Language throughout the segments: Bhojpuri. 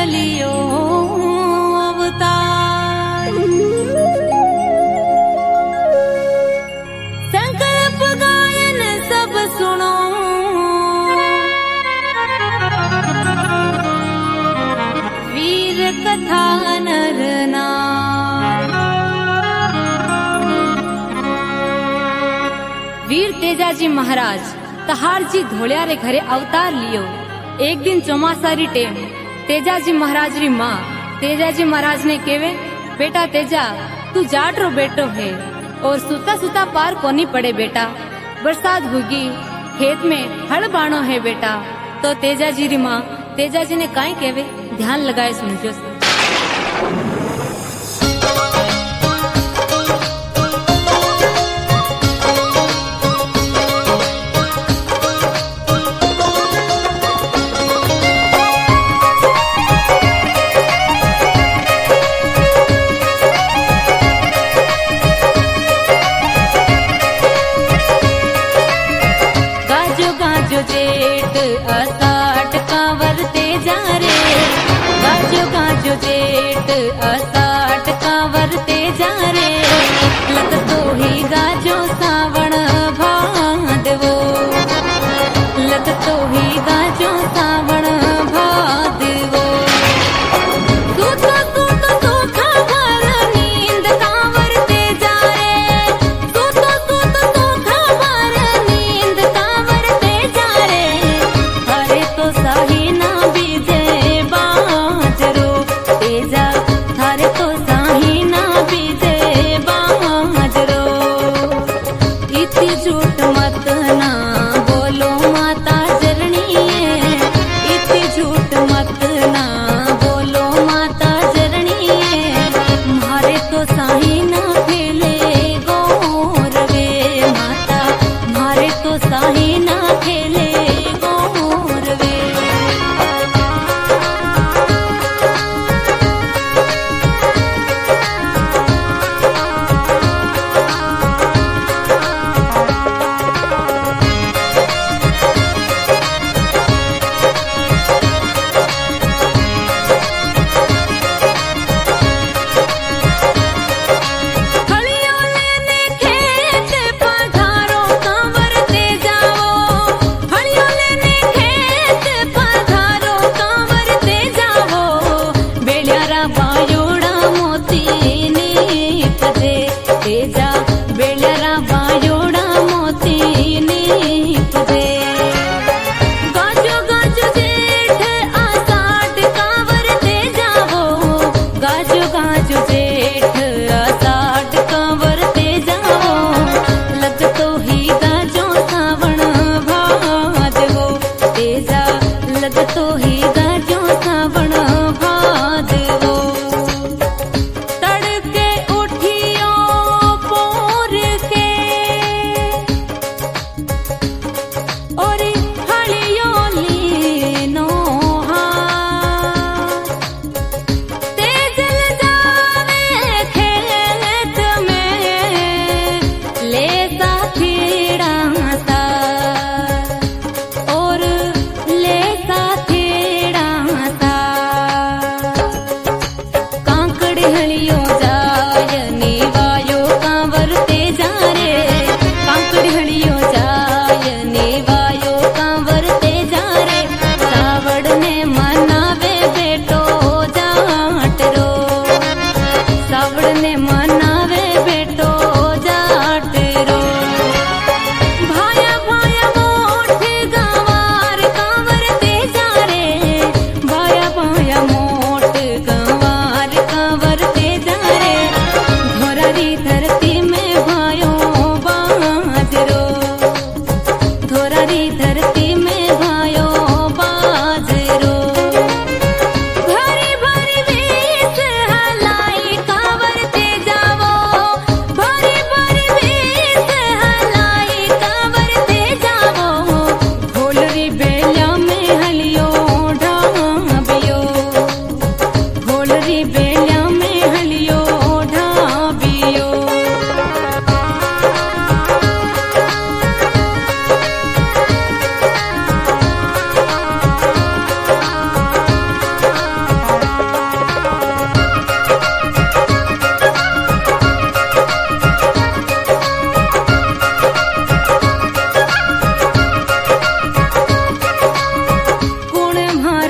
लियो अवतार। संकल्प गायन सब सुनो, वीर कथा नर नार। वीर तेजाजी महाराज तहार जी धोलिया रे घरे अवतार लियो। एक दिन चौमासारी टेम तेजाजी महाराज री माँ तेजाजी महाराज ने केवे, बेटा तेजा तू जाट रो बेटो है और सुता सुता पार कोनी पड़े बेटा, बरसात होगी खेत में हल बाणो है बेटा। तो तेजाजी री माँ तेजाजी ने काई केवे, ध्यान लगाए सुनजो। गाजो जेठ असाट कांवर तेजा रे, गाजो गाजो जेठ असाट कांवर तेजा रे। लत तो ही गाजो सावण भादवो, लत तो ही गाजो सावण भादवो। सूतो सूतो सोखा भर नींद कांवर तेजा रे, सूतो सूतो सोखा भर नींद कांवर तेजा रे। हरे तो सही ना बीजे बाजरो तेजा, थारे तो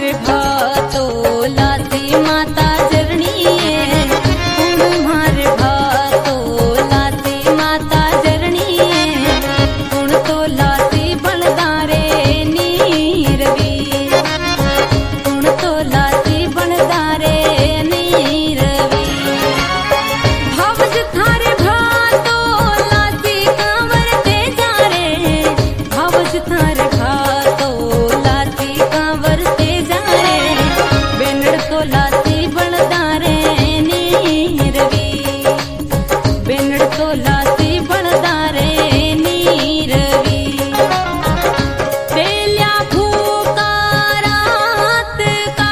मारे भातो लाती माता जरणी कुण मारे भातो लाती माता जरणी कुण तो लाती बलदारे नीरवी कुण तो लाती बलदारे नीरवी भावज थारे भातो लाती कांवर ते जा रे भावज थारे भातो लाती कांवर ते जा रे बेनड़ तो लाती बलदारे नीरवी बेनड़ तो लाती बलदारे नीरवी बेल्या भूका रात का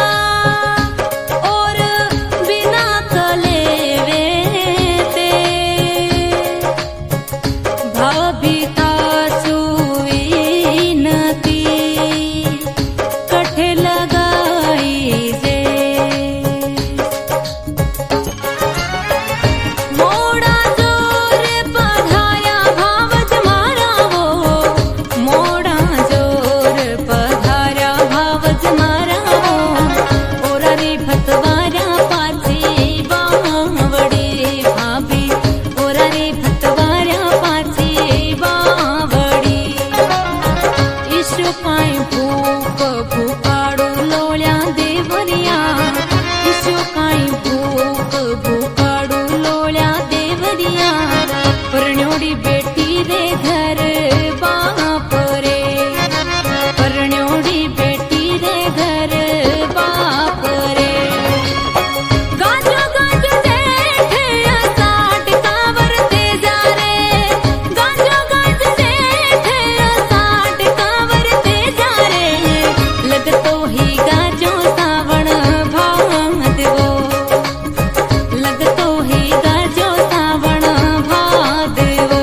और बिना कलेवे ते भाभिता सुई नती कठे लगाई जे मोड़ा जोर पधाया भावज मारा वो मोड़ा जोर पधाया भावज मारा वो ओरारी भतवारा पाची बावड़ी भाभी ओरारी भतवारा पाची बावड़ी ईशु काई भूक भूकाड़ू लोल्या देवरिया ईशु काई भूक भूकाड़ू लोल्या देवरिया परण्योड़ी बेटी रे घर बाप रे परण्योड़ी बेटी रे घर बाप रे गाजो गाजो जेठे असाट कांवर ते जा रे गाजो गाजो जेठे असाट कांवर ते जा रे लगतो ही गाजो सावण भादवो लगतो ही गाजो सावण भादवो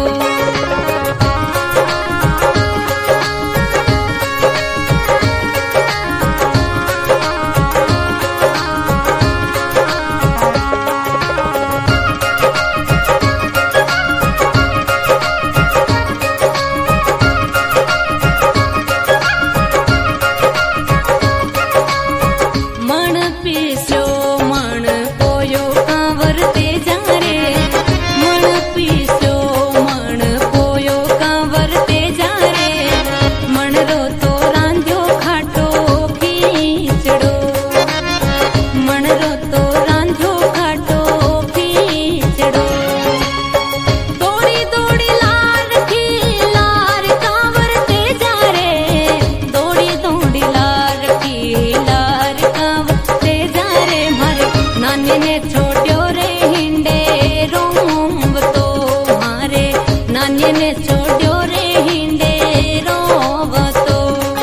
मण पीस्यो मण पोयो कांवर ते जा रे मण पीस्यो मण पोयो कांवर ते जा रे मण रो तो रांध्यो खाटो खीचड़ो मण रो तो रांध्यो खाटो खीचड़ो दौड़ी दौड़ी लार कांवर ते जा रे दौड़ी दौड़ी लार कांवर ते जा रे मारे नानी ने छोड़्यो रे हिंडे रोंब तो मारे नानी ने छोड़्यो रे हिंडे रोंब तो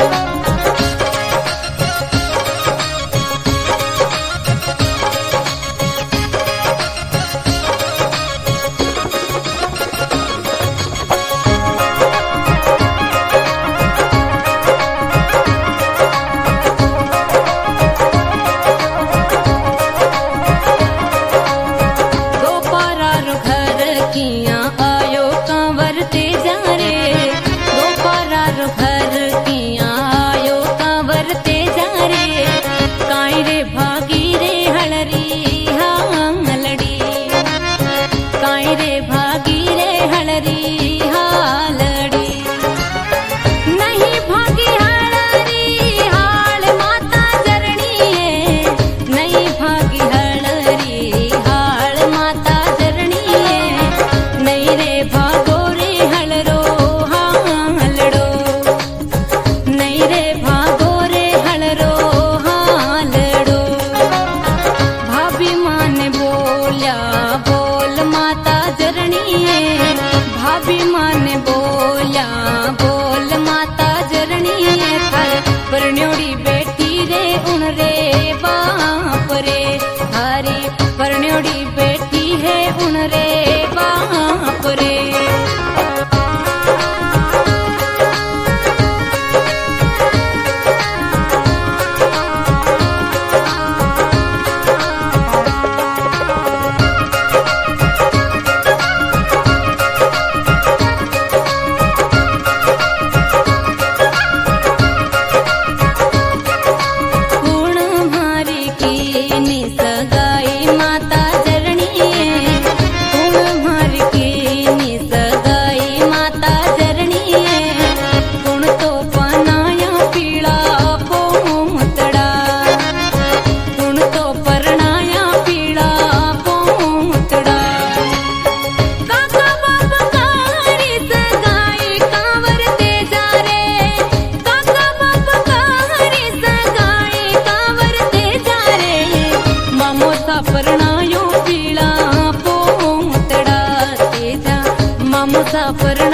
दोपारा रो घर किया आयो कांवर ते जा रे दोपारा रो घर किया आयो कांवर ते जा रे काई रे भागी रे हलरी हालड़ी काई रे भागी रे हलरी हालड़ी नहीं भागी हलरी हाल माता जरणी नहीं भागी हलरी हाल माता जरणी नहीं रे भागो रे हलरो हालड़ो नहीं रे भागो रे हलरो हालड़ो भाभी माने बोल्या बोल माता जरणी भाभी माने बोल्या बोल माता जरणी थार परण्योड़ी बेटी रे उन रे बाप रे थारी परण्योड़ी बेटी है उन रे बाप रे मुसाफर